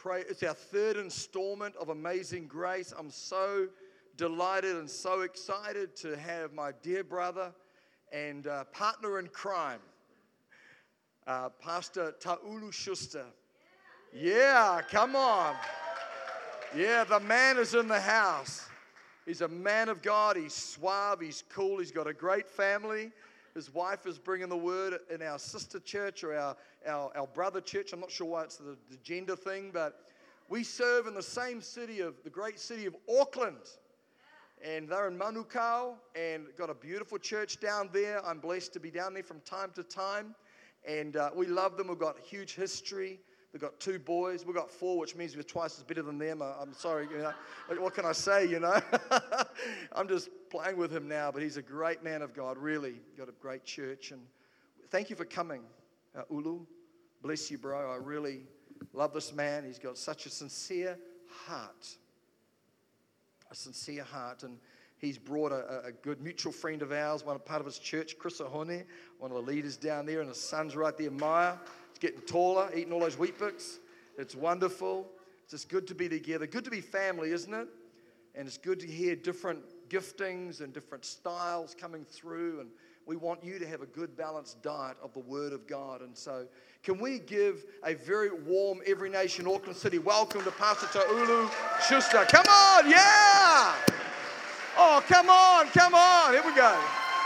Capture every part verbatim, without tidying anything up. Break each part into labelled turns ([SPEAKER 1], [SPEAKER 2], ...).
[SPEAKER 1] pray. It's our third installment of Amazing Grace. I'm so delighted and so excited to have my dear brother and uh, partner in crime, uh, Pastor Taulu Schuster. Yeah, come on. Yeah, the man is in the house. He's a man of God. He's suave. He's cool. He's got a great family. His wife is bringing the word in our sister church or our, our, our brother church. I'm not sure why it's the, the gender thing, but we serve in the same city of, the great city of Auckland. And they're in Manukau and got a beautiful church down there. I'm blessed to be down there from time to time. And uh, we love them. We've got huge history. We've got two boys. We've got four, which means we're twice as better than them. I'm sorry, you know. What can I say, you know? I'm just playing with him now, but he's a great man of God, really. Got a great church. And thank you for coming, uh, Ulu. Bless you, bro. I really love this man. He's got such a sincere heart. A sincere heart. And he's brought a, a good mutual friend of ours, one part of his church, Chris Ahone, one of the leaders down there, and his son's right there, Maya. Getting taller, eating all those Weet-Bix. It's wonderful. It's just good to be together. Good to be family, isn't it? And it's good to hear different giftings and different styles coming through. And we want you to have a good balanced diet of the Word of God. And so can we give a very warm Every Nation Auckland City welcome to Pastor Taulu Schuster. Come on, yeah! Oh, come on, come on. Here we go.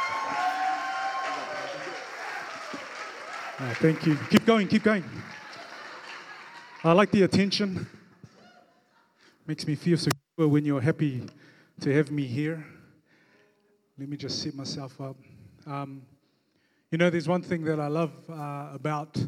[SPEAKER 2] Oh, thank you. Keep going, keep going. I like the attention. Makes me feel so good when you're happy to have me here. Let me just set myself up. Um, you know, there's one thing that I love uh, about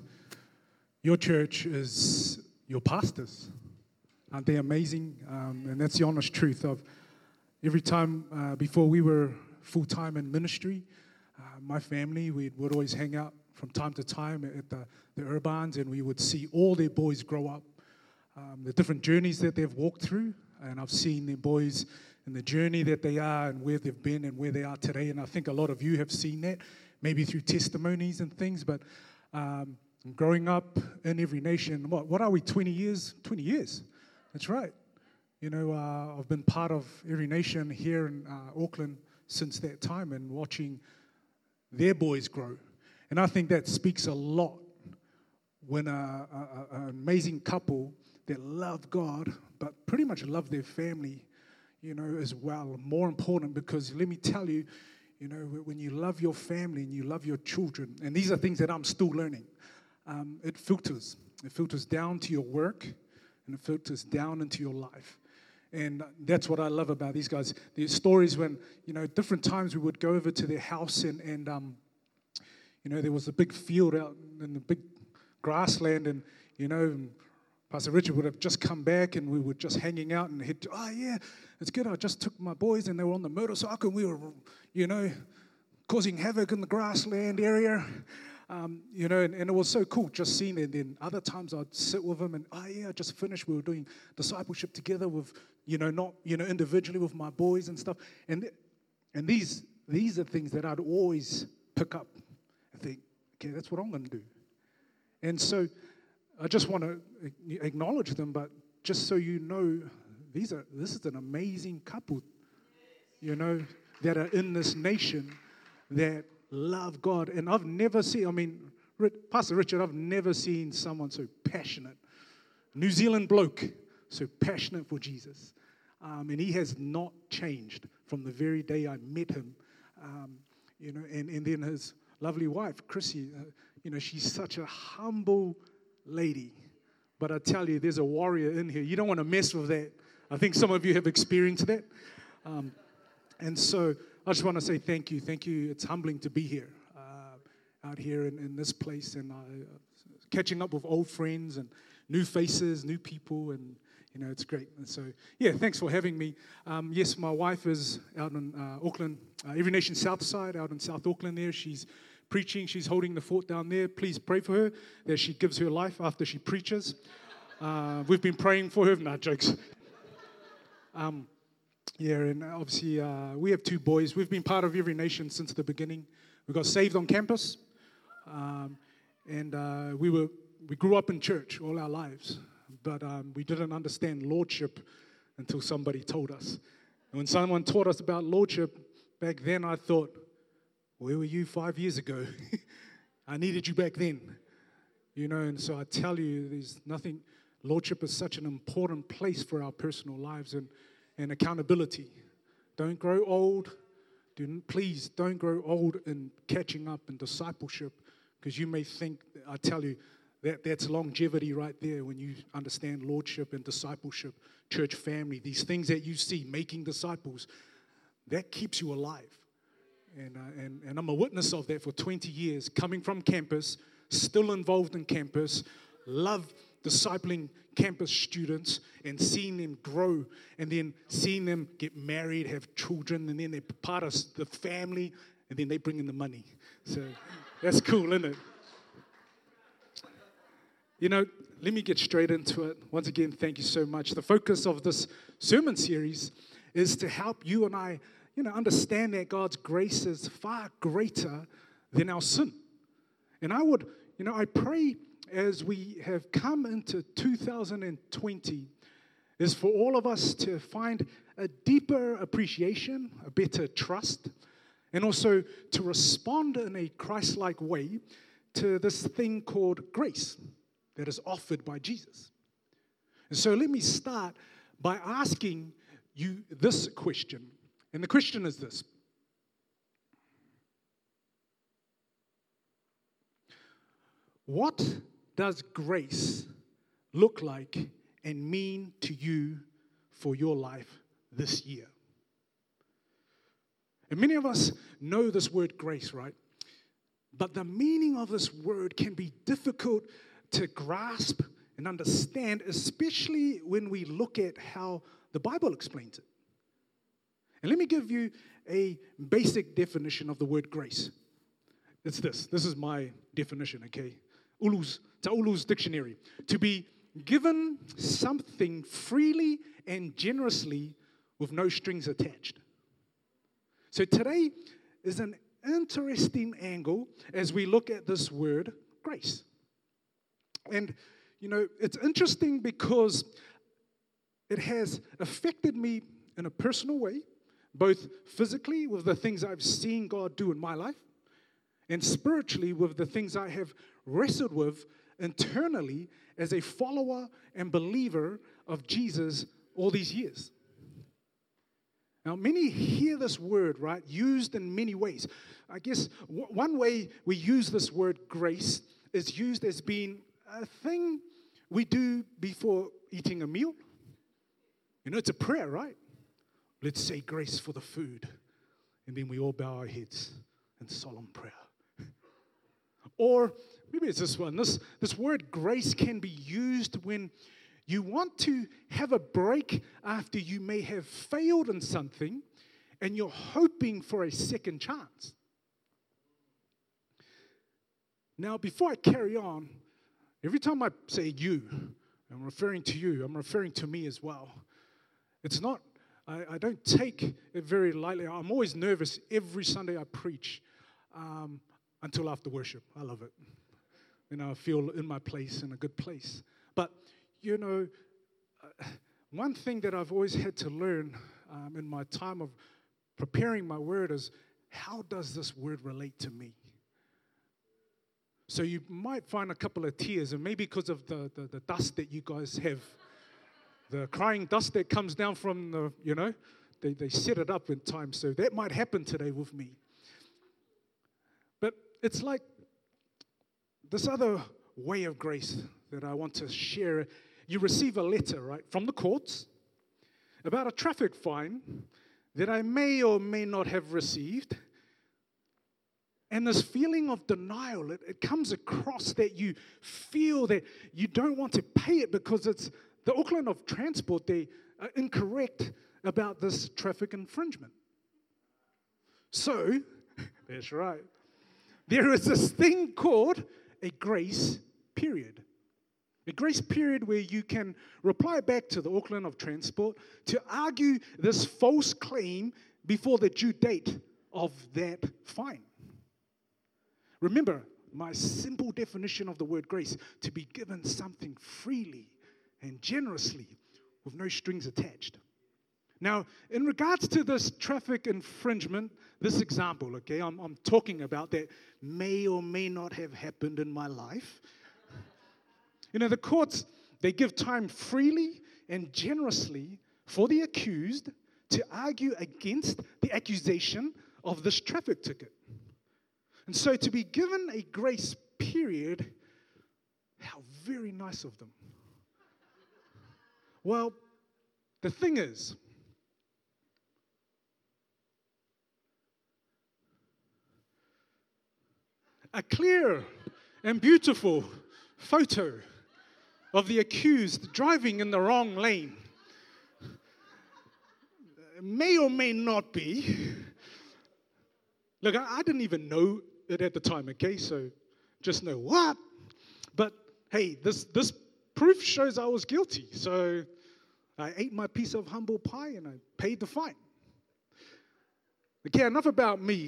[SPEAKER 2] your church is your pastors. Aren't they amazing? Um, and that's the honest truth of every time uh, before we were full-time in ministry, uh, my family, we would always hang out from time to time at the, the Urbans, and we would see all their boys grow up, um, the different journeys that they've walked through, and I've seen their boys and the journey that they are and where they've been and where they are today, and I think a lot of you have seen that, maybe through testimonies and things, but um, growing up in Every Nation, what, what are we, twenty years? twenty years, that's right. You know, uh, I've been part of Every Nation here in uh, Auckland since that time and watching their boys grow. And I think that speaks a lot when a, a, a, an amazing couple that love God, but pretty much love their family, you know, as well. More important, because let me tell you, you know, when you love your family and you love your children, and these are things that I'm still learning, um, it filters. It filters down to your work, and it filters down into your life. And that's what I love about these guys. There's stories when, you know, different times we would go over to their house and, and um, you know, there was a big field out in the big grassland, and, you know, Pastor Richard would have just come back, and we were just hanging out, and he'd, oh, yeah, it's good. I just took my boys, and they were on the motorcycle, and we were, you know, causing havoc in the grassland area, um, you know, and, and it was so cool just seeing it. And then other times I'd sit with them, and, oh, yeah, I just finished. We were doing discipleship together with, you know, not, you know, individually with my boys and stuff. And th- and these these are things that I'd always pick up. Think, okay, that's what I'm going to do. And so I just want to acknowledge them, but just so you know, these are this is an amazing couple, you know, that are in this nation that love God. And I've never seen, I mean, Pastor Richard, I've never seen someone so passionate. New Zealand bloke, so passionate for Jesus. Um, and he has not changed from the very day I met him. Um, you know, and, and then his lovely wife, Chrissy, uh, you know, she's such a humble lady. But I tell you, there's a warrior in here. You don't want to mess with that. I think some of you have experienced that. Um, and so I just want to say thank you. Thank you. It's humbling to be here, uh, out here in, in this place, and uh, catching up with old friends and new faces, new people, and, you know, it's great. And so, yeah, thanks for having me. Um, yes, my wife is out in uh, Auckland, uh, Every Nation South Side, out in South Auckland there. She's preaching. She's holding the fort down there. Please pray for her that she gives her life after she preaches. Uh, we've been praying for her. No, jokes. Um, yeah, and obviously uh, we have two boys. We've been part of Every Nation since the beginning. We got saved on campus, um, and uh, we were we grew up in church all our lives. but um, we didn't understand lordship until somebody told us. And when someone taught us about lordship, back then I thought, where were you five years ago? I needed you back then. You know, and so I tell you, there's nothing, lordship is such an important place for our personal lives and, and accountability. Don't grow old. Do, please don't grow old in catching up in discipleship, because you may think, I tell you, that that's longevity right there when you understand lordship and discipleship, church family, these things that you see, making disciples, that keeps you alive. And, uh, and, and I'm a witness of that for twenty years, coming from campus, still involved in campus, love discipling campus students and seeing them grow, and then seeing them get married, have children, and then they're part of the family, and then they bring in the money. So that's cool, isn't it? You know, let me get straight into it. Once again, thank you so much. The focus of this sermon series is to help you and I, you know, understand that God's grace is far greater than our sin. And I would, you know, I pray as we have come into two thousand twenty is for all of us to find a deeper appreciation, a better trust, and also to respond in a Christ-like way to this thing called grace that is offered by Jesus. And so let me start by asking you this question. And the question is this: what does grace look like and mean to you for your life this year? And many of us know this word grace, right? But the meaning of this word can be difficult to grasp and understand, especially when we look at how the Bible explains it. And let me give you a basic definition of the word grace. It's this. This is my definition, okay? Ulu's, it's Ulu's dictionary. To be given something freely and generously with no strings attached. So today is an interesting angle as we look at this word, grace. And, you know, it's interesting because it has affected me in a personal way, both physically with the things I've seen God do in my life, and spiritually with the things I have wrestled with internally as a follower and believer of Jesus all these years. Now, many hear this word, right, used in many ways. I guess w- one way we use this word grace is used as being a thing we do before eating a meal. You know, it's a prayer, right? Let's say grace for the food. And then we all bow our heads in solemn prayer. Or maybe it's this one. This, this word grace can be used when you want to have a break after you may have failed in something and you're hoping for a second chance. Now, before I carry on, every time I say you, I'm referring to you, I'm referring to me as well. It's not, I, I don't take it very lightly. I'm always nervous every Sunday I preach um, until after worship. I love it. You know, I feel in my place, in a good place. But, you know, uh, one thing that I've always had to learn um, in my time of preparing my word is, how does this word relate to me? So you might find a couple of tears, and maybe because of the, the, the dust that you guys have, the crying dust that comes down from the, you know, they, they set it up in time. So that might happen today with me. But it's like this other way of grace that I want to share. You receive a letter, right, from the courts about a traffic fine that I may or may not have received. And this feeling of denial, it, it comes across that you feel that you don't want to pay it because it's the Auckland of Transport, they are incorrect about this traffic infringement. So, that's right, there is this thing called a grace period. A grace period where you can reply back to the Auckland of Transport to argue this false claim before the due date of that fine. Remember, my simple definition of the word grace, to be given something freely and generously with no strings attached. Now, in regards to this traffic infringement, this example, okay, I'm, I'm talking about that may or may not have happened in my life. You know, the courts, they give time freely and generously for the accused to argue against the accusation of this traffic ticket. And so to be given a grace period, how very nice of them. Well, the thing is, a clear and beautiful photo of the accused driving in the wrong lane may or may not be. Look, I, I didn't even know it at the time, okay? So just know what? But hey, this, this proof shows I was guilty. So I ate my piece of humble pie and I paid the fine. Okay, enough about me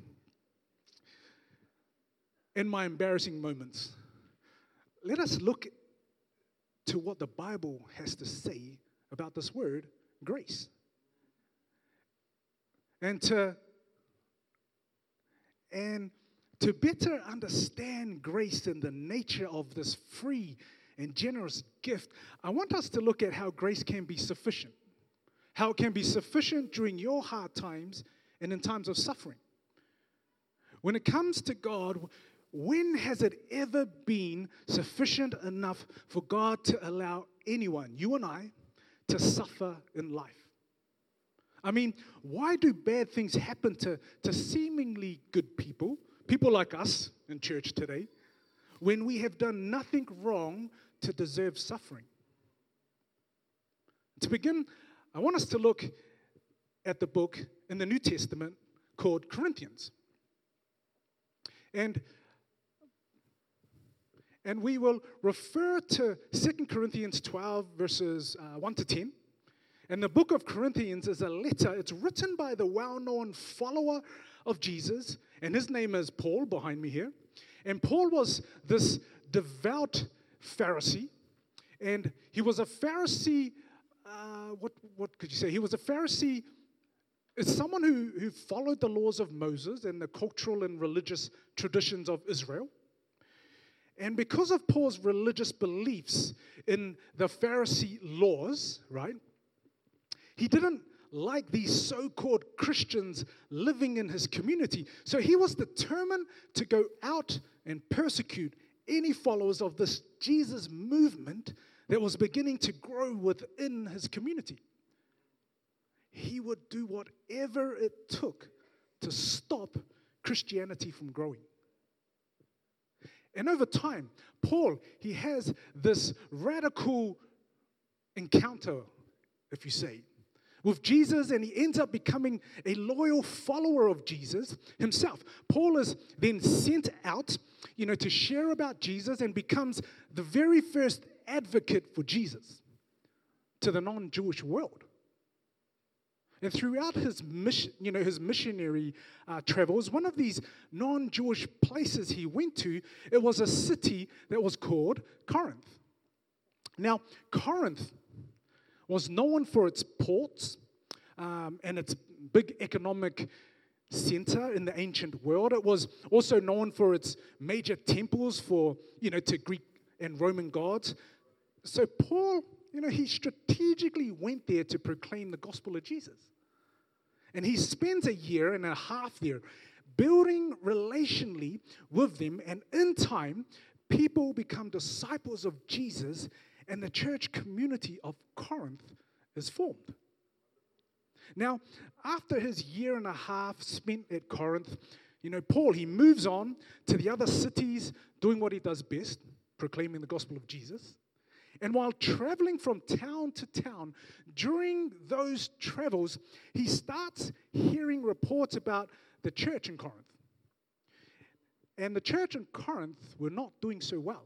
[SPEAKER 2] and my embarrassing moments. Let us look to what the Bible has to say about this word, grace. And to, and to better understand grace and the nature of this free and generous gift, I want us to look at how grace can be sufficient. How it can be sufficient during your hard times and in times of suffering. When it comes to God, when has it ever been sufficient enough for God to allow anyone, you and I, to suffer in life? I mean, why do bad things happen to, to seemingly good people, people like us in church today, when we have done nothing wrong to deserve suffering? To begin, I want us to look at the book in the New Testament called Corinthians. And And we will refer to Second Corinthians twelve, verses uh, one to ten. And the book of Corinthians is a letter. It's written by the well-known follower of Jesus. And his name is Paul, behind me here. And Paul was this devout Pharisee. And he was a Pharisee, uh, what, what could you say? He was a Pharisee, it's someone who, who followed the laws of Moses and the cultural and religious traditions of Israel. And because of Paul's religious beliefs in the Pharisee laws, right, he didn't like these so-called Christians living in his community. So he was determined to go out and persecute any followers of this Jesus movement that was beginning to grow within his community. He would do whatever it took to stop Christianity from growing. And over time, Paul, he has this radical encounter, if you say, with Jesus, and he ends up becoming a loyal follower of Jesus himself. Paul is then sent out, you know, to share about Jesus and becomes the very first advocate for Jesus to the non-Jewish world. And throughout his mission, you know, his missionary uh, travels, one of these non-Jewish places he went to, it was a city that was called Corinth. Now, Corinth was known for its ports um, and its big economic center in the ancient world. It was also known for its major temples for, you know, to Greek and Roman gods. So Paul, you know, he strategically went there to proclaim the gospel of Jesus. And he spends a year and a half there building relationally with them. And in time, people become disciples of Jesus, and the church community of Corinth is formed. Now, after his year and a half spent at Corinth, you know, Paul, he moves on to the other cities doing what he does best, proclaiming the gospel of Jesus. And while traveling from town to town, during those travels, he starts hearing reports about the church in Corinth. And the church in Corinth were not doing so well.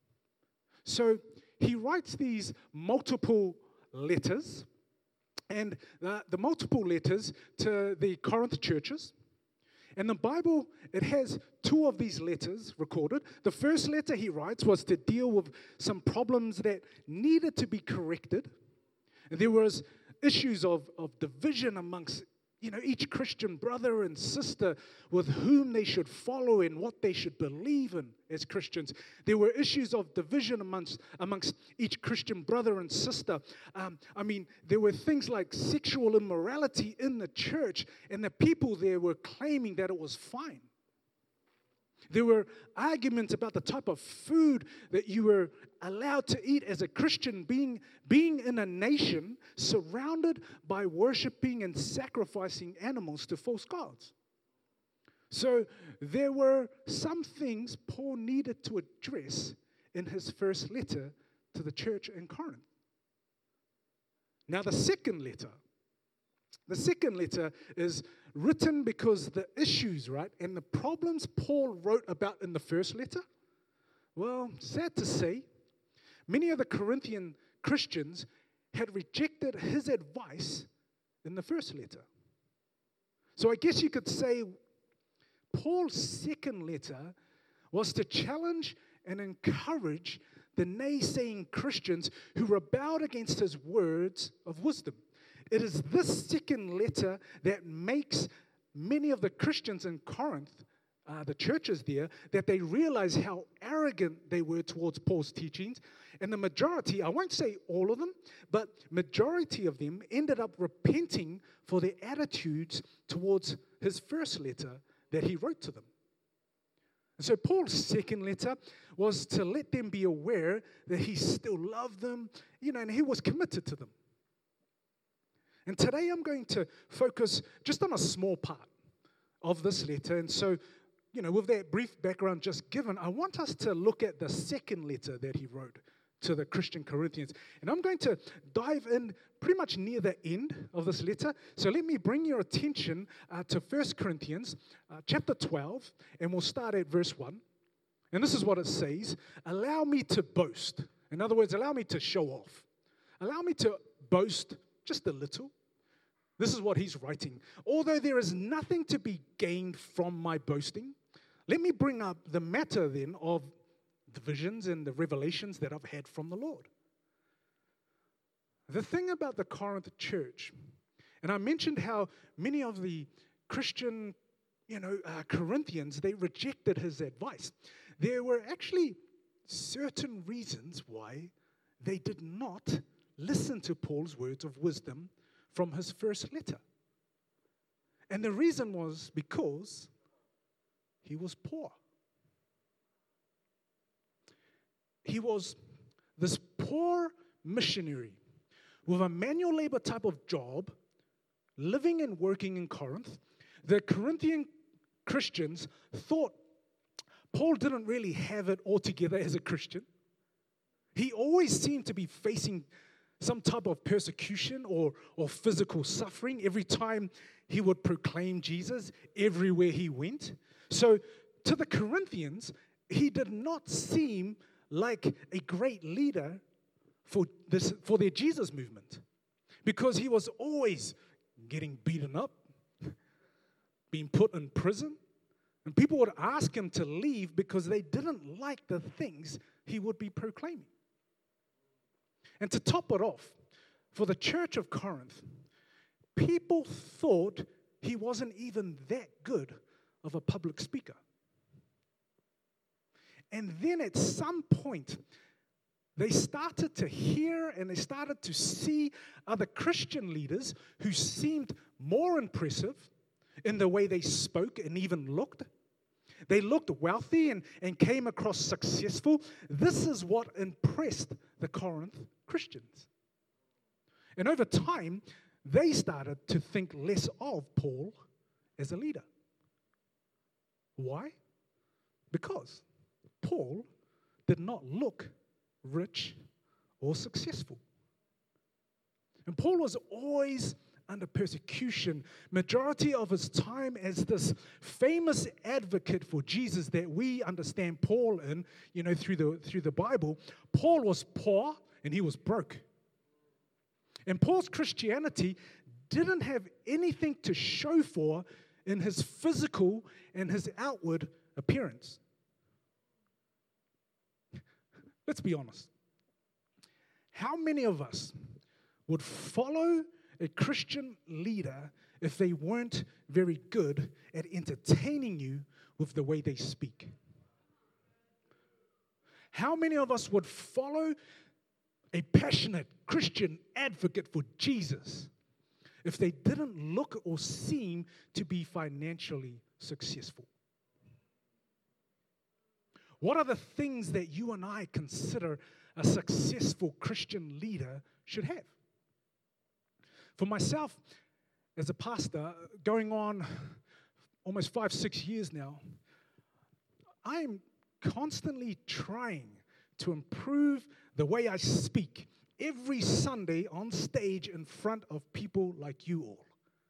[SPEAKER 2] So he writes these multiple letters, and the, the multiple letters to the Corinth churches. And the Bible, it has two of these letters recorded. The first letter he writes was to deal with some problems that needed to be corrected. And there was issues of, of division amongst, you know, each Christian brother and sister with whom they should follow and what they should believe in as Christians. There were issues of division amongst, amongst each Christian brother and sister. Um, I mean, there were things like sexual immorality in the church, and the people there were claiming that it was fine. There were arguments about the type of food that you were allowed to eat as a Christian, being, being in a nation surrounded by worshiping and sacrificing animals to false gods. So there were some things Paul needed to address in his first letter to the church in Corinth. Now the second letter, the second letter is written because the issues, right, and the problems Paul wrote about in the first letter, well, sad to say, many of the Corinthian Christians had rejected his advice in the first letter. So I guess you could say Paul's second letter was to challenge and encourage the naysaying Christians who rebelled against his words of wisdom. It is this second letter that makes many of the Christians in Corinth, uh, the churches there, that they realize how arrogant they were towards Paul's teachings. And the majority, I won't say all of them, but majority of them ended up repenting for their attitudes towards his first letter that he wrote to them. And so Paul's second letter was to let them be aware that he still loved them, you know, and he was committed to them. And today I'm going to focus just on a small part of this letter. And so, you know, with that brief background just given, I want us to look at the second letter that he wrote to the Christian Corinthians. And I'm going to dive in pretty much near the end of this letter. So let me bring your attention uh, to First Corinthians uh, chapter twelve, and we'll start at verse one. And this is what it says: allow me to boast. In other words, allow me to show off. Allow me to boast just a little. This is what he's writing. Although there is nothing to be gained from my boasting, let me bring up the matter then of the visions and the revelations that I've had from the Lord. The thing about the Corinth church, and I mentioned how many of the Christian, you know, uh, Corinthians, they rejected his advice. There were actually certain reasons why they did not listen to Paul's words of wisdom from his first letter. And the reason was because he was poor. He was this poor missionary with a manual labor type of job, living and working in Corinth. The Corinthian Christians thought Paul didn't really have it all together as a Christian. He always seemed to be facing some type of persecution or, or physical suffering every time he would proclaim Jesus everywhere he went. So to the Corinthians, he did not seem like a great leader for this for their Jesus movement, because he was always getting beaten up, being put in prison, and people would ask him to leave because they didn't like the things he would be proclaiming. And to top it off, for the church of Corinth, people thought he wasn't even that good of a public speaker. And then at some point, they started to hear and they started to see other Christian leaders who seemed more impressive in the way they spoke and even looked. They looked wealthy and, and came across successful. This is what impressed the Corinth Christians. And over time, they started to think less of Paul as a leader. Why? Because Paul did not look rich or successful. And Paul was always under persecution. Majority of his time as this famous advocate for Jesus that we understand Paul in, you know, through the through the Bible, Paul was poor and he was broke. And Paul's Christianity didn't have anything to show for in his physical and his outward appearance. Let's be honest. How many of us would follow a Christian leader if they weren't very good at entertaining you with the way they speak? How many of us would follow a passionate Christian advocate for Jesus if they didn't look or seem to be financially successful? What are the things that you and I consider a successful Christian leader should have? For myself, as a pastor, going on almost five, six years now, I'm constantly trying to improve the way I speak every Sunday on stage in front of people like you all.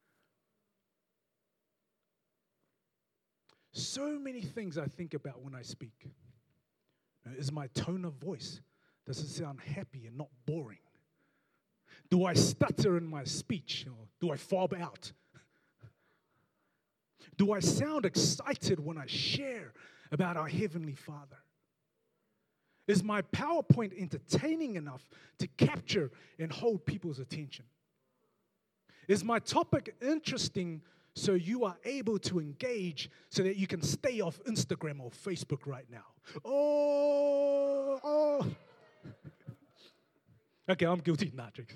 [SPEAKER 2] So many things I think about when I speak. Is my tone of voice, does it sound happy and not boring? Do I stutter in my speech, or do I fob out? Do I sound excited when I share about our Heavenly Father? Is my PowerPoint entertaining enough to capture and hold people's attention? Is my topic interesting so you are able to engage so that you can stay off Instagram or Facebook right now? Oh, oh. Okay, I'm guilty. Nah, jokes.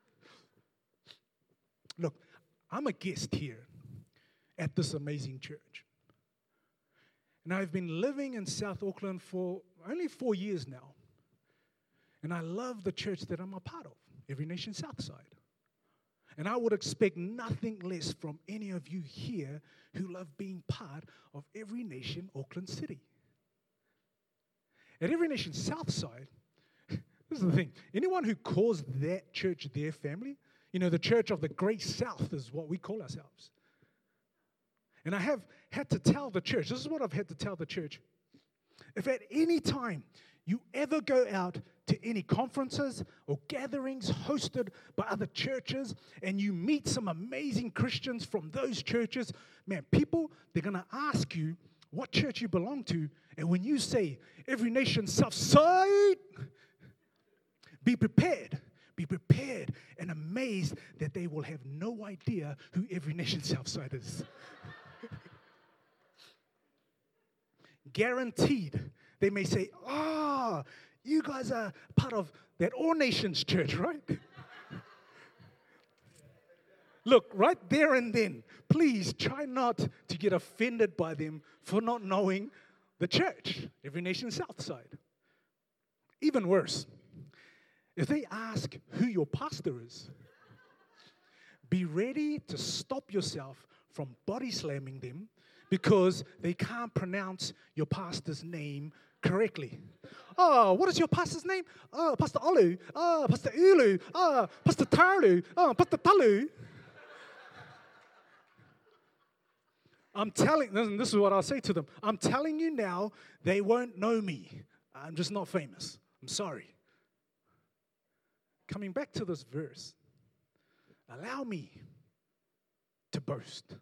[SPEAKER 2] Look, I'm a guest here at this amazing church. And I've been living in South Auckland for only four years now. And I love the church that I'm a part of, Every Nation Southside. And I would expect nothing less from any of you here who love being part of Every Nation Auckland City. At Every Nation Southside, this is the thing, anyone who calls that church their family, you know, the church of the Great South is what we call ourselves. And I have had to tell the church, this is what I've had to tell the church. If at any time you ever go out to any conferences or gatherings hosted by other churches and you meet some amazing Christians from those churches, man, people, they're going to ask you what church you belong to. And when you say, Every Nation Southside, be prepared. Be prepared and amazed that they will have no idea who Every Nation Southside is. Guaranteed, they may say, ah, oh, you guys are part of that All Nations church, right? Look, right there and then, please try not to get offended by them for not knowing the church, Every Nation Southside. Even worse, if they ask who your pastor is, be ready to stop yourself from body slamming them because they can't pronounce your pastor's name correctly. Oh, what is your pastor's name? Oh, Pastor Olu. Oh, Pastor Ulu. Oh, Pastor Tarlu. Oh, Pastor Talu. I'm telling, and this is what I'll say to them. I'm telling you now, they won't know me. I'm just not famous. I'm sorry. Coming back to this verse, allow me to boast.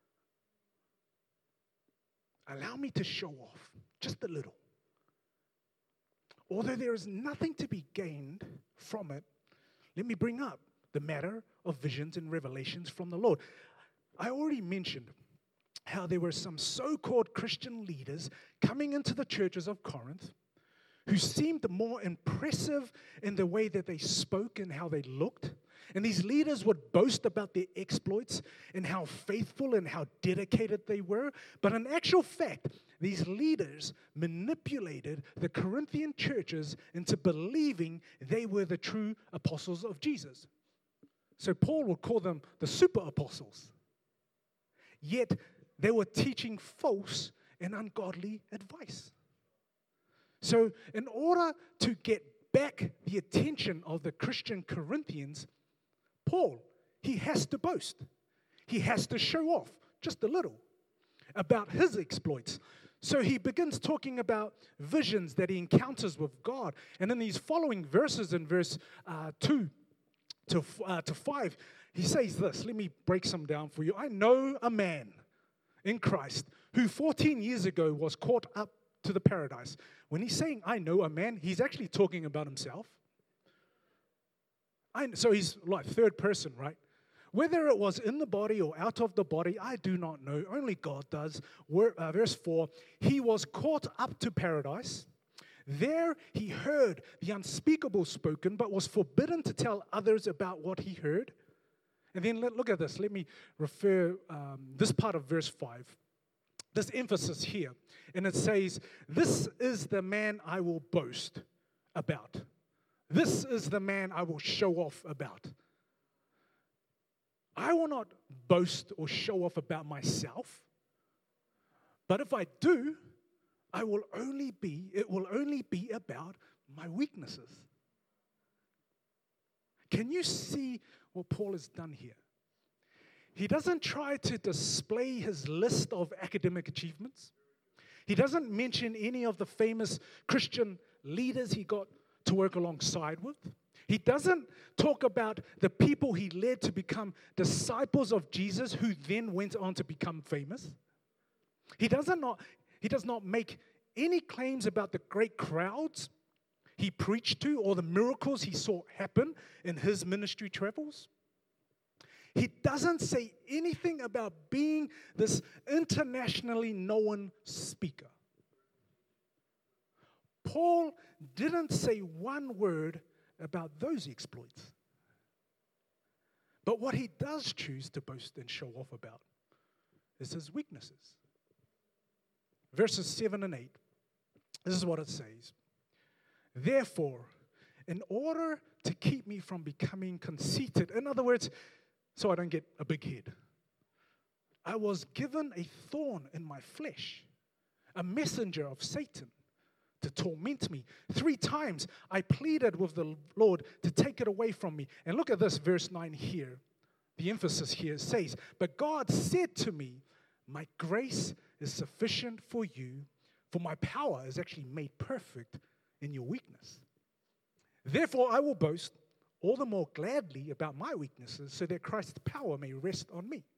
[SPEAKER 2] Allow me to show off just a little. Although there is nothing to be gained from it, let me bring up the matter of visions and revelations from the Lord. I already mentioned how there were some so-called Christian leaders coming into the churches of Corinth who seemed more impressive in the way that they spoke and how they looked. And these leaders would boast about their exploits and how faithful and how dedicated they were. But in actual fact, these leaders manipulated the Corinthian churches into believing they were the true apostles of Jesus. So Paul would call them the super apostles. Yet they were teaching false and ungodly advice. So in order to get back the attention of the Christian Corinthians, Paul, he has to boast. He has to show off just a little about his exploits. So he begins talking about visions that he encounters with God. And in these following verses, in verse uh, two to, uh, to five, he says this. Let me break some down for you. I know a man. in Christ who fourteen years ago was caught up to the paradise. When he's saying, I know a man, he's actually talking about himself. I, so he's like third person, right? Whether it was in the body or out of the body, I do not know. Only God does. Uh, verse four, he was caught up to paradise. There he heard the unspeakable spoken, but was forbidden to tell others about what he heard. And then let, look at this. Let me refer um, this part of verse five. This emphasis here. And it says, this is the man I will boast about. This is the man I will show off about. I will not boast or show off about myself. But if I do, I will only be, it will only be about my weaknesses. Can you see what Paul has done here? He doesn't try to display his list of academic achievements. He doesn't mention any of the famous Christian leaders he got to work alongside with. He doesn't talk about the people he led to become disciples of Jesus who then went on to become famous. He doesn't not, he does not make any claims about the great crowds he preached to or the miracles he saw happen in his ministry travels. He doesn't say anything about being this internationally known speaker. Paul didn't say one word about those exploits. But what he does choose to boast and show off about is his weaknesses. Verses seven and eight, this is what it says. Therefore, in order to keep me from becoming conceited, in other words, so I don't get a big head, I was given a thorn in my flesh, a messenger of Satan to torment me. Three times I pleaded with the Lord to take it away from me. And look at this, verse nine here. The emphasis here says, but God said to me, my grace is sufficient for you, for my power is actually made perfect in your weakness. Therefore I will boast all the more gladly about my weaknesses, so that Christ's power may rest on me.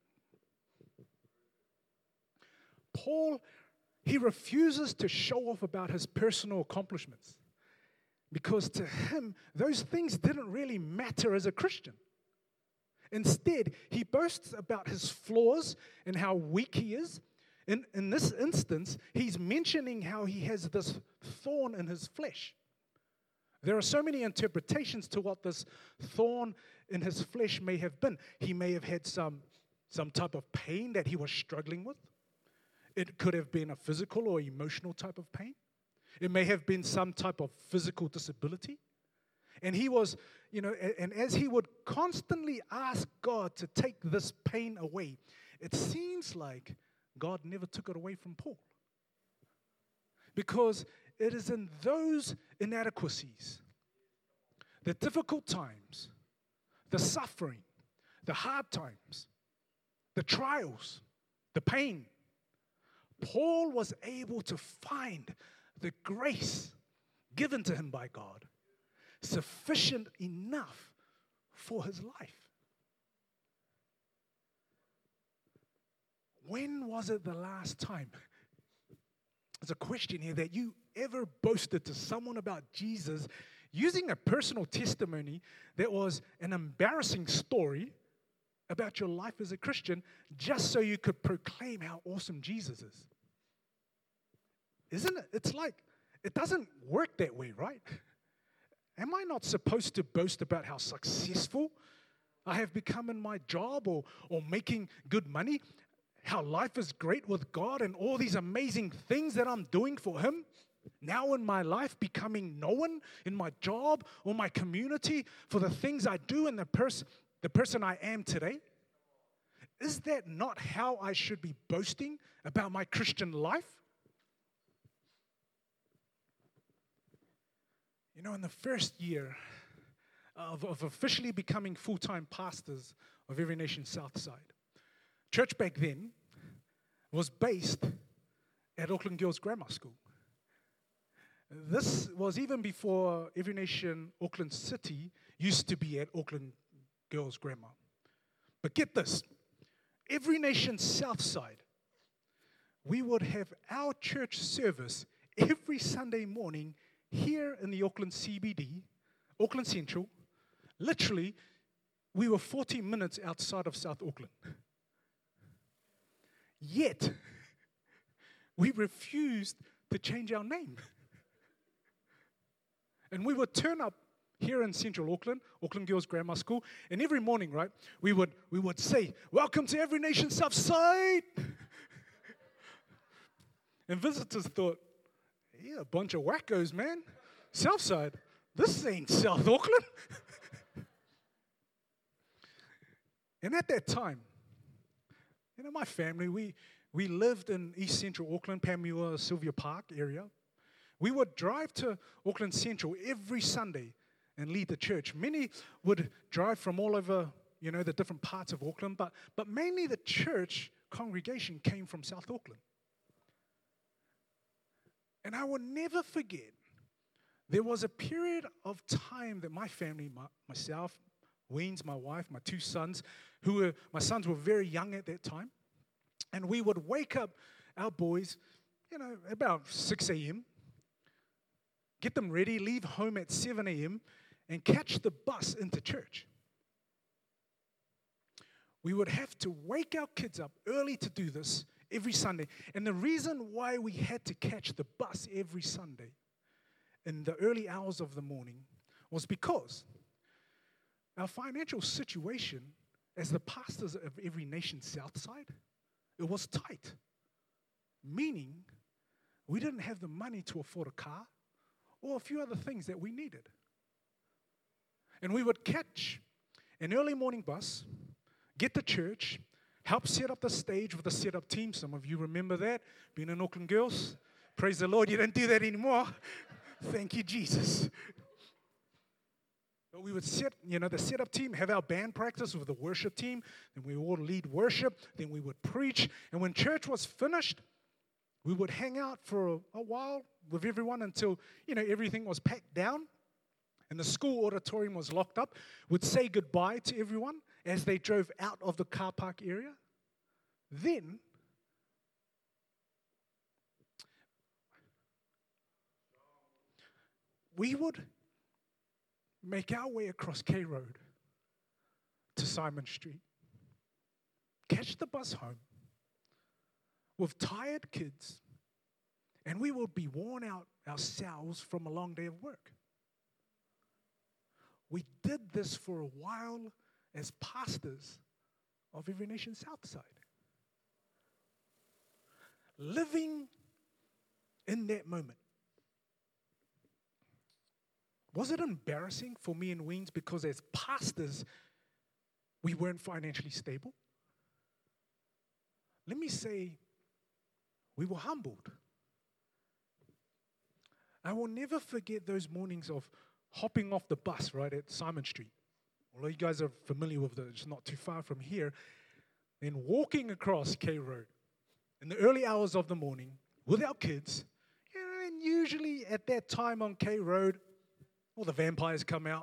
[SPEAKER 2] Paul, he refuses to show off about his personal accomplishments because to him, those things didn't really matter as a Christian. Instead, he boasts about his flaws and how weak he is. In, in this instance, he's mentioning how he has this thorn in his flesh. There are so many interpretations to what this thorn in his flesh may have been. He may have had some, some type of pain that he was struggling with. It could have been a physical or emotional type of pain. It may have been some type of physical disability. And he was, you know, and as he would constantly ask God to take this pain away, it seems like God never took it away from Paul. Because it is in those inadequacies, the difficult times, the suffering, the hard times, the trials, the pain, Paul was able to find the grace given to him by God, sufficient enough for his life. When was it the last time? There's a question here that you ever boasted to someone about Jesus using a personal testimony that was an embarrassing story about your life as a Christian just so you could proclaim how awesome Jesus is. Isn't it? It's like, it doesn't work that way, right? Am I not supposed to boast about how successful I have become in my job or, or making good money? How life is great with God and all these amazing things that I'm doing for Him? Now in my life, becoming known in my job or my community for the things I do and the, pers- the person I am today? Is that not how I should be boasting about my Christian life? You know, in the first year of, of officially becoming full-time pastors of Every Nation Southside, church back then was based at Auckland Girls Grammar School. This was even before Every Nation Auckland City used to be at Auckland Girls Grammar. But get this, Every Nation Southside we would have our church service every Sunday morning here in the Auckland C B D, Auckland Central. Literally, we were forty minutes outside of South Auckland. Yet, we refused to change our name. And we would turn up here in Central Auckland, Auckland Girls Grammar School, and every morning, right, we would we would say, "Welcome to Every Nation Southside." And visitors thought, "Yeah, a bunch of wackos, man. Southside, this ain't South Auckland." And at that time, you know, my family, we we lived in East Central Auckland, Panmure, Sylvia Park area. We would drive to Auckland Central every Sunday and lead the church. Many would drive from all over, you know, the different parts of Auckland, but, but mainly the church congregation came from South Auckland. And I will never forget, there was a period of time that my family, my, myself, Weens, my wife, my two sons, who were, my sons were very young at that time, and we would wake up our boys, you know, about six a.m., get them ready, leave home at seven a.m., and catch the bus into church. We would have to wake our kids up early to do this every Sunday. And the reason why we had to catch the bus every Sunday in the early hours of the morning was because our financial situation as the pastors of Every Nation Southside, it was tight. Meaning, we didn't have the money to afford a car or a few other things that we needed. And we would catch an early morning bus, get to church, help set up the stage with the setup team. Some of you remember that, being in Auckland Girls. Praise the Lord, you don't do that anymore. Thank you, Jesus. But we would set, you know, the setup team, have our band practice with the worship team, then we would lead worship, then we would preach. And when church was finished, we would hang out for a, a while with everyone until, you know, everything was packed down and the school auditorium was locked up. We'd say goodbye to everyone as they drove out of the car park area. Then, we would make our way across K Road to Simon Street, catch the bus home with tired kids, and we would be worn out ourselves from a long day of work. We did this for a while as pastors of Every Nation Southside. Living in that moment. Was it embarrassing for me and Weens because as pastors, we weren't financially stable? Let me say, we were humbled. I will never forget those mornings of hopping off the bus right at Simon Street. Although you guys are familiar with it, it's not too far from here. Then walking across K Road in the early hours of the morning with our kids. You know, and usually at that time on K Road, all the vampires come out.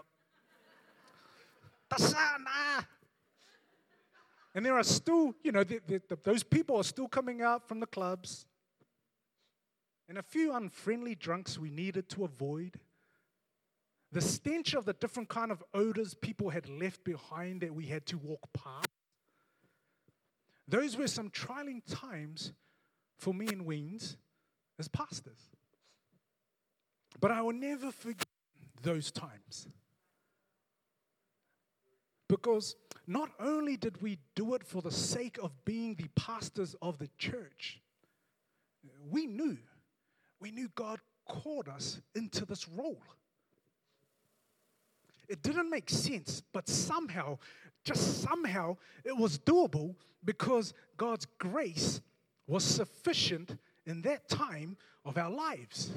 [SPEAKER 2] Tasana! And there are still, you know, the, the, the, those people are still coming out from the clubs. And a few unfriendly drunks we needed to avoid. The stench of the different kind of odors people had left behind that we had to walk past. Those were some trying times for me and Weens as pastors. But I will never forget those times. Because not only did we do it for the sake of being the pastors of the church, we knew, we knew God called us into this role. It didn't make sense, but somehow, just somehow, it was doable because God's grace was sufficient in that time of our lives.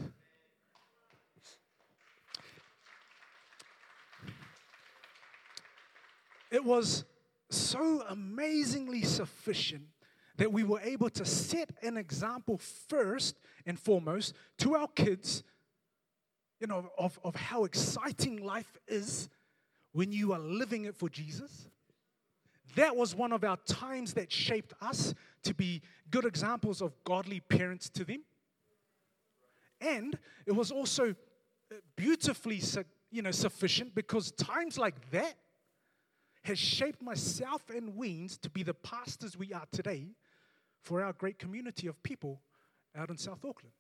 [SPEAKER 2] It was so amazingly sufficient that we were able to set an example first and foremost to our kids, you know, of, of how exciting life is when you are living it for Jesus. that was one of our times that shaped us to be good examples of godly parents to them. And it was also beautifully, you know, sufficient, because times like that has shaped myself and Weens to be the pastors we are today for our great community of people out in South Auckland.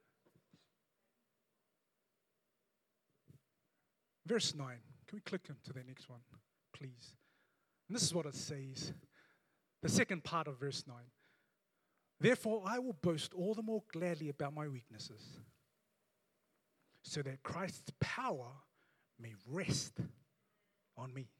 [SPEAKER 2] Verse nine. Can we click into the next one, please? And this is what it says. The second part of verse nine. Therefore, I will boast all the more gladly about my weaknesses, so that Christ's power may rest on me.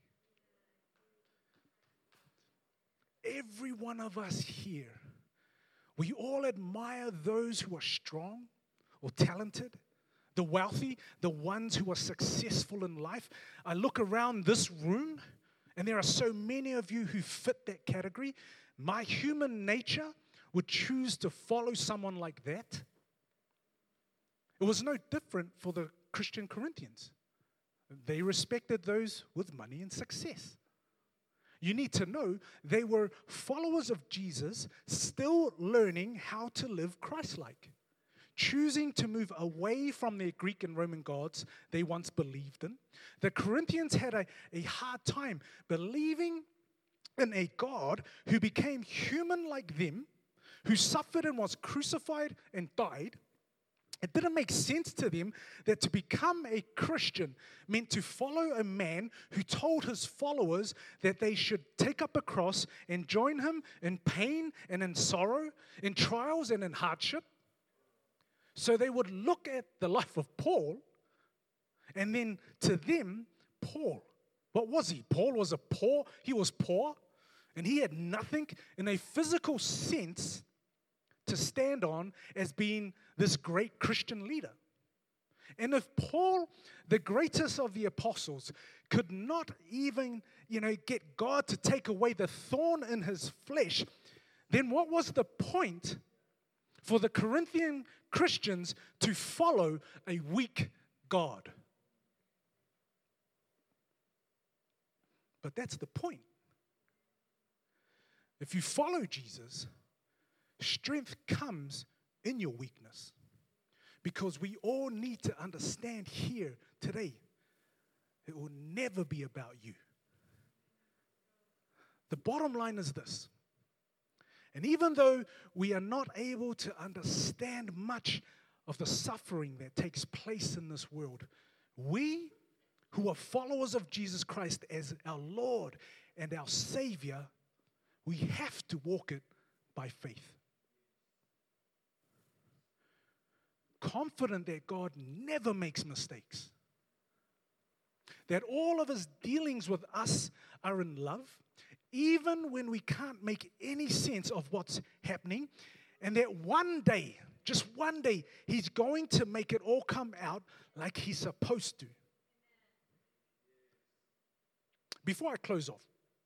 [SPEAKER 2] Every one of us here, we all admire those who are strong or talented, the wealthy, the ones who are successful in life. I look around this room, and there are so many of you who fit that category. My human nature would choose to follow someone like that. It was no different for the Christian Corinthians. They respected those with money and success. You need to know they were followers of Jesus, still learning how to live Christ-like, choosing to move away from their Greek and Roman gods they once believed in. The Corinthians had a, a hard time believing in a God who became human like them, who suffered and was crucified and died. It didn't make sense to them that to become a Christian meant to follow a man who told his followers that they should take up a cross and join him in pain and in sorrow, in trials and in hardship. So they would look at the life of Paul, and then to them, Paul. What was he? Paul was a poor, he was poor, and he had nothing in a physical sense to stand on as being this great Christian leader. And if Paul, the greatest of the apostles, could not even, you know, get God to take away the thorn in his flesh, then what was the point for the Corinthian Christians to follow a weak God? But that's the point. If you follow Jesus, strength comes in your weakness, because we all need to understand here today, it will never be about you. The bottom line is this, and even though we are not able to understand much of the suffering that takes place in this world, we who are followers of Jesus Christ as our Lord and our Savior, we have to walk it by faith. Confident that God never makes mistakes, that all of his dealings with us are in love, even when we can't make any sense of what's happening, and that one day, just one day, he's going to make it all come out like he's supposed to. Before I close off,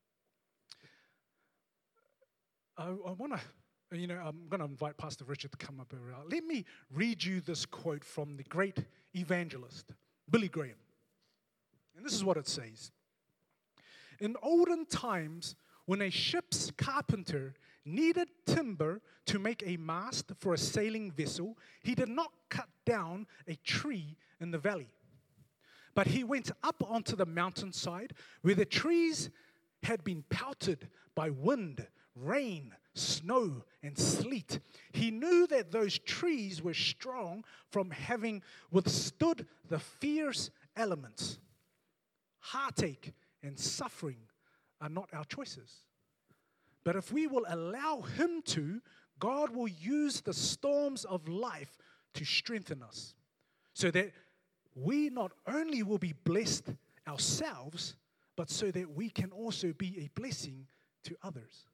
[SPEAKER 2] I, I want to You know, I'm going to invite Pastor Richard to come up here. Let me read you this quote from the great evangelist, Billy Graham. And this is what it says. In olden times, when a ship's carpenter needed timber to make a mast for a sailing vessel, he did not cut down a tree in the valley, but he went up onto the mountainside where the trees had been pelted by wind, rain, snow, and sleet. He knew that those trees were strong from having withstood the fierce elements. Heartache and suffering are not our choices. But if we will allow him to, God will use the storms of life to strengthen us, so that we not only will be blessed ourselves, but so that we can also be a blessing to others.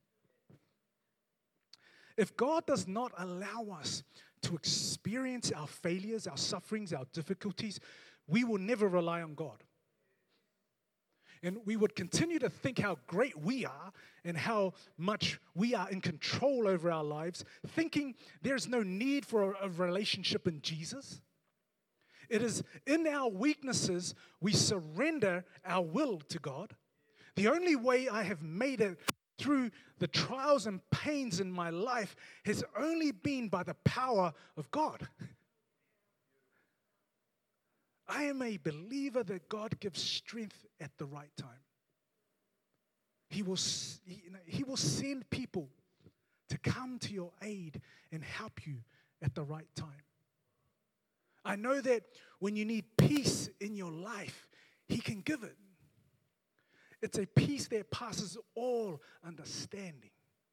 [SPEAKER 2] If God does not allow us to experience our failures, our sufferings, our difficulties, we will never rely on God. And we would continue to think how great we are and how much we are in control over our lives, thinking there's no need for a, a relationship in Jesus. It is in our weaknesses we surrender our will to God. The only way I have made it through the trials and pains in my life has only been by the power of God. I am a believer that God gives strength at the right time. He will, he, he will send people to come to your aid and help you at the right time. I know that when you need peace in your life, He can give it. It's a peace that passes all understanding.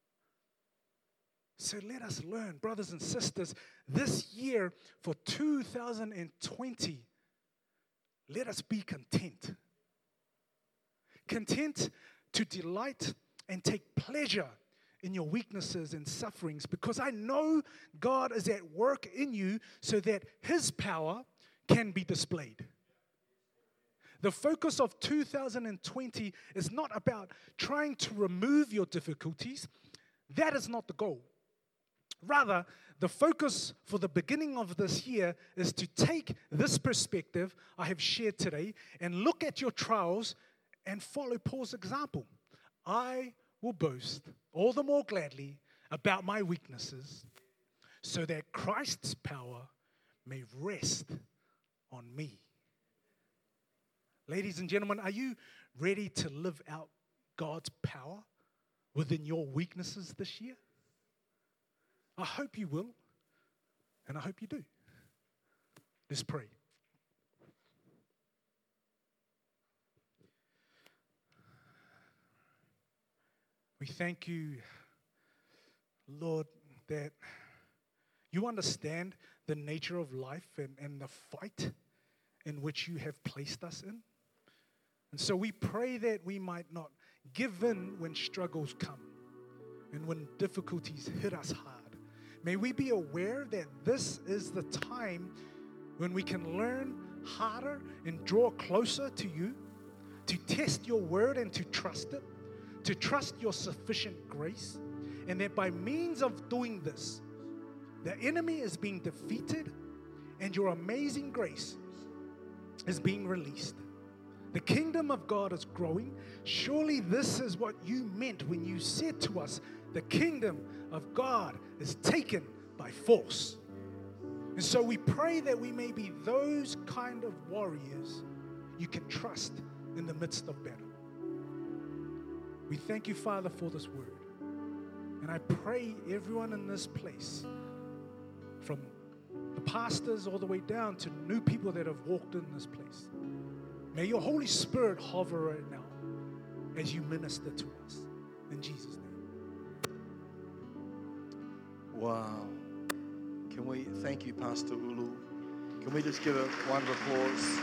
[SPEAKER 2] So let us learn, brothers and sisters, this year for two thousand twenty, let us be content. Content to delight and take pleasure in your weaknesses and sufferings, because I know God is at work in you so that His power can be displayed. The focus of two thousand twenty is not about trying to remove your difficulties. That is not the goal. Rather, the focus for the beginning of this year is to take this perspective I have shared today and look at your trials and follow Paul's example. I will boast all the more gladly about my weaknesses so that Christ's power may rest on me. Ladies and gentlemen, are you ready to live out God's power within your weaknesses this year? I hope you will, and I hope you do. Let's pray. We thank you, Lord, that you understand the nature of life and, and the fight in which you have placed us in. And so we pray that we might not give in when struggles come and when difficulties hit us hard. May we be aware that this is the time when we can learn harder and draw closer to you, to test your word and to trust it, to trust your sufficient grace, and that by means of doing this, the enemy is being defeated and your amazing grace is being released. The kingdom of God is growing. Surely this is what you meant when you said to us, the kingdom of God is taken by force. And so we pray that we may be those kind of warriors you can trust in the midst of battle. We thank you, Father, for this word. And I pray everyone in this place, from the pastors all the way down to new people that have walked in this place, may your Holy Spirit hover right now as you minister to us. In Jesus' name.
[SPEAKER 1] Wow. Can we thank you, Pastor Ulu? Can we just give a round of applause?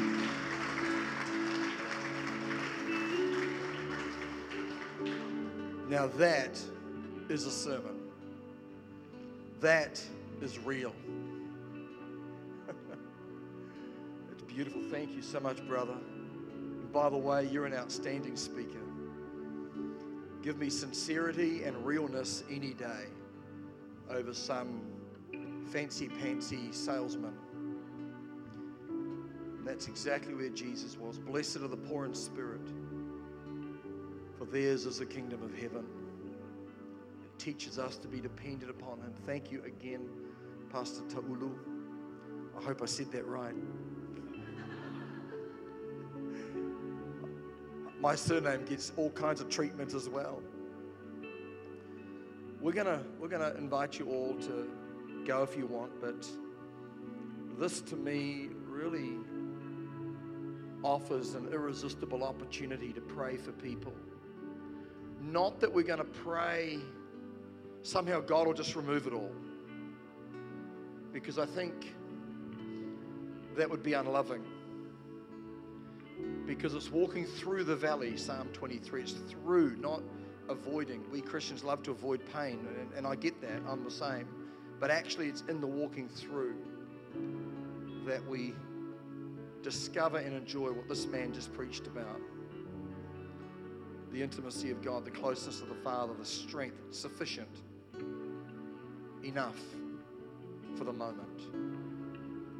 [SPEAKER 1] Now that is a sermon. That is real. It's beautiful. Thank you so much, brother. And by the way, you're an outstanding speaker. Give me sincerity and realness any day over some fancy-pantsy salesman. And that's exactly where Jesus was. Blessed are the poor in spirit, for theirs is the kingdom of heaven. It teaches us to be dependent upon Him. Thank you again, Pastor Taulu. I hope I said that right. My surname gets all kinds of treatment as well. We're gonna we're gonna invite you all to go if you want, but this to me really offers an irresistible opportunity to pray for people. Not that we're gonna pray somehow God will just remove it all, because I think that would be unloving. Because it's walking through the valley, Psalm twenty-three. It's through, not avoiding. We Christians love to avoid pain, and, and I get that. I'm the same. But actually, it's in the walking through that we discover and enjoy what this man just preached about. The intimacy of God, the closeness of the Father, the strength, sufficient, enough for the moment.